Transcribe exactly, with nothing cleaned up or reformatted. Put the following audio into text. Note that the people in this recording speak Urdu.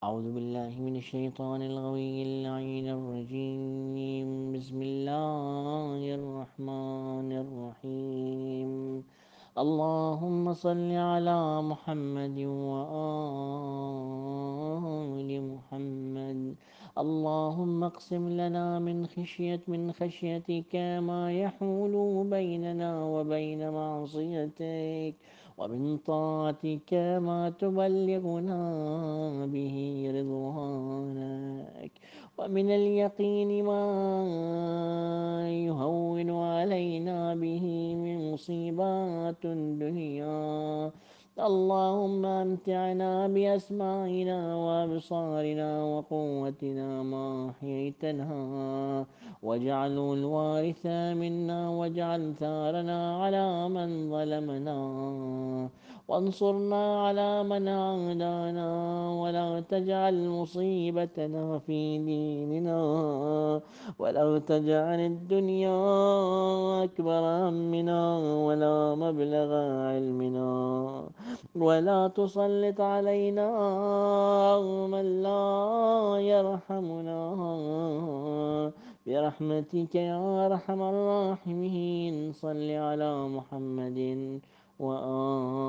أعوذ بالله من الشيطان الغوي اللعين الرجيم. بسم الله الرحمن الرحيم. اللهم صل على محمد وآل محمد. اللهم اقسم لنا من خشية من خشيتك ما يحول بيننا وبين معصيتك، ومن طاعتك ما تبلغنا به رضوانك، ومن اليقين ما يهون علينا به من مصيبات الدنيا. اللهم امتعنا بأسماعنا وأبصارنا وقوتنا ما أحييتنا، واجعله الوارث منا، واجعل ثارنا على من ظلمنا، وانصرنا على من عادانا، ولا تجعل مصيبتنا في ديننا، ولا تجعل الدنيا أكبر همنا ولا مبلغ علمنا، ولا تسلط علينا من لا يرحمنا، برحمتك يا أرحم الراحمين. صل على محمد وآل